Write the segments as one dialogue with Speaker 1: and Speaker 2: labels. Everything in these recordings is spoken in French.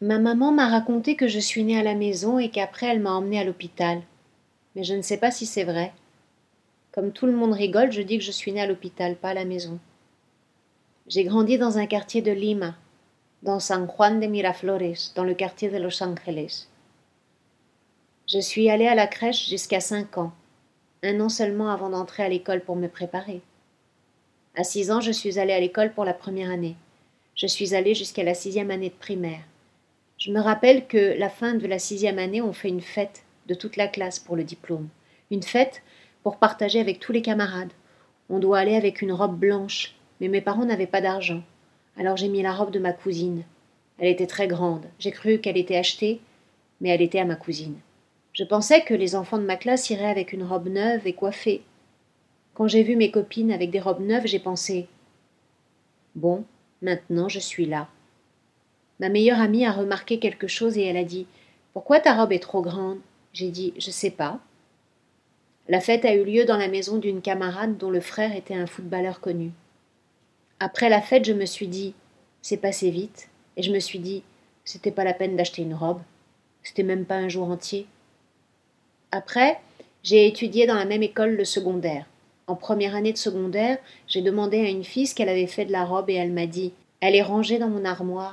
Speaker 1: Ma maman m'a raconté que je suis née à la maison et qu'après elle m'a emmenée à l'hôpital. Mais je ne sais pas si c'est vrai. Comme tout le monde rigole, je dis que je suis née à l'hôpital, pas à la maison. J'ai grandi dans un quartier de Lima, dans San Juan de Miraflores, dans le quartier de Los Angeles. Je suis allée à la crèche jusqu'à 5 ans, un an seulement avant d'entrer à l'école pour me préparer. À 6 ans, je suis allée à l'école pour la première année. Je suis allée jusqu'à la 6e année de primaire. Je me rappelle que la fin de la 6e année, on fait une fête de toute la classe pour le diplôme. Une fête pour partager avec tous les camarades. On doit aller avec une robe blanche, mais mes parents n'avaient pas d'argent. Alors j'ai mis la robe de ma cousine. Elle était très grande. J'ai cru qu'elle était achetée, mais elle était à ma cousine. Je pensais que les enfants de ma classe iraient avec une robe neuve et coiffée. Quand j'ai vu mes copines avec des robes neuves, j'ai pensé « Bon, maintenant je suis là ». Ma meilleure amie a remarqué quelque chose et elle a dit « Pourquoi ta robe est trop grande ?» J'ai dit « Je sais pas ». La fête a eu lieu dans la maison d'une camarade dont le frère était un footballeur connu. Après la fête, je me suis dit « C'est passé vite » et je me suis dit « C'était pas la peine d'acheter une robe. C'était même pas un jour entier. » Après, j'ai étudié dans la même école le secondaire. En première année de secondaire, j'ai demandé à une fille ce qu'elle avait fait de la robe et elle m'a dit « Elle est rangée dans mon armoire. »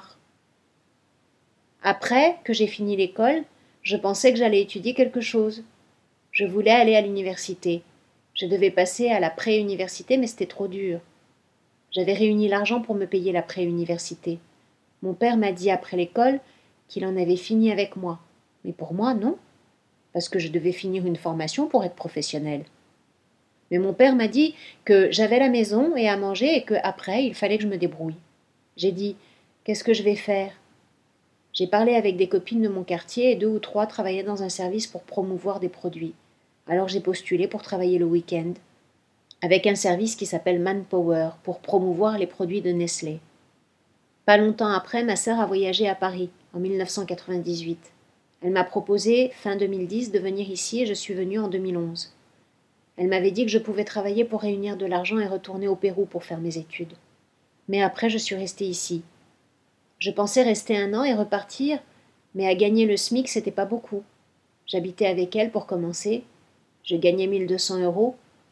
Speaker 1: Après que j'ai fini l'école, je pensais que j'allais étudier quelque chose. Je voulais aller à l'université. Je devais passer à la pré-université, mais c'était trop dur. J'avais réuni l'argent pour me payer la pré-université. Mon père m'a dit après l'école qu'il en avait fini avec moi. Mais pour moi, non, parce que je devais finir une formation pour être professionnelle. Mais mon père m'a dit que j'avais la maison et à manger et qu'après, il fallait que je me débrouille. J'ai dit « Qu'est-ce que je vais faire ?» J'ai parlé avec des copines de mon quartier et 2 ou 3 travaillaient dans un service pour promouvoir des produits. Alors j'ai postulé pour travailler le week-end avec un service qui s'appelle Manpower pour promouvoir les produits de Nestlé. Pas longtemps après, ma sœur a voyagé à Paris en 1998. Elle m'a proposé fin 2010 de venir ici et je suis venue en 2011. Elle m'avait dit que je pouvais travailler pour réunir de l'argent et retourner au Pérou pour faire mes études. Mais après, je suis restée ici. Je pensais rester 1 an et repartir, mais à gagner le SMIC, c'était pas beaucoup. J'habitais avec elle pour commencer. Je gagnais 1 200 €.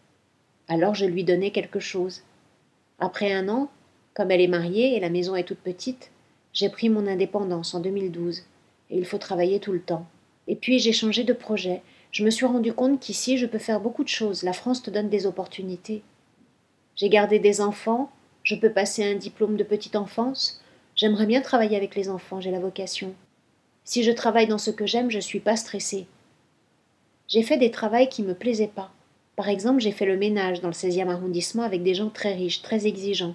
Speaker 1: Alors je lui donnais quelque chose. Après 1 an, comme elle est mariée et la maison est toute petite, j'ai pris mon indépendance en 2012. Et il faut travailler tout le temps. Et puis j'ai changé de projet. Je me suis rendu compte qu'ici, je peux faire beaucoup de choses. La France te donne des opportunités. J'ai gardé des enfants. Je peux passer un diplôme de petite enfance. J'aimerais bien travailler avec les enfants, j'ai la vocation. Si je travaille dans ce que j'aime, je ne suis pas stressée. J'ai fait des travails qui ne me plaisaient pas. Par exemple, j'ai fait le ménage dans le 16e arrondissement avec des gens très riches, très exigeants.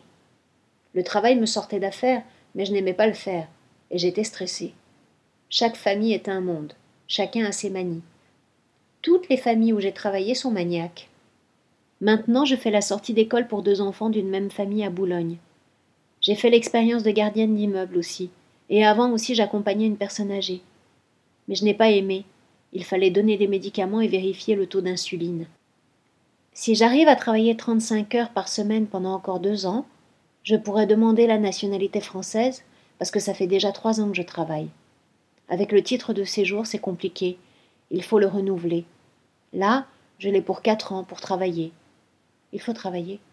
Speaker 1: Le travail me sortait d'affaire, mais je n'aimais pas le faire, et j'étais stressée. Chaque famille est un monde, chacun a ses manies. Toutes les familles où j'ai travaillé sont maniaques. Maintenant, je fais la sortie d'école pour 2 enfants d'une même famille à Boulogne. J'ai fait l'expérience de gardienne d'immeuble aussi, et avant aussi j'accompagnais une personne âgée. Mais je n'ai pas aimé. Il fallait donner des médicaments et vérifier le taux d'insuline. Si j'arrive à travailler 35 heures par semaine pendant encore 2 ans, je pourrais demander la nationalité française parce que ça fait déjà 3 ans que je travaille. Avec le titre de séjour, c'est compliqué. Il faut le renouveler. Là, je l'ai pour 4 ans pour travailler. Il faut travailler.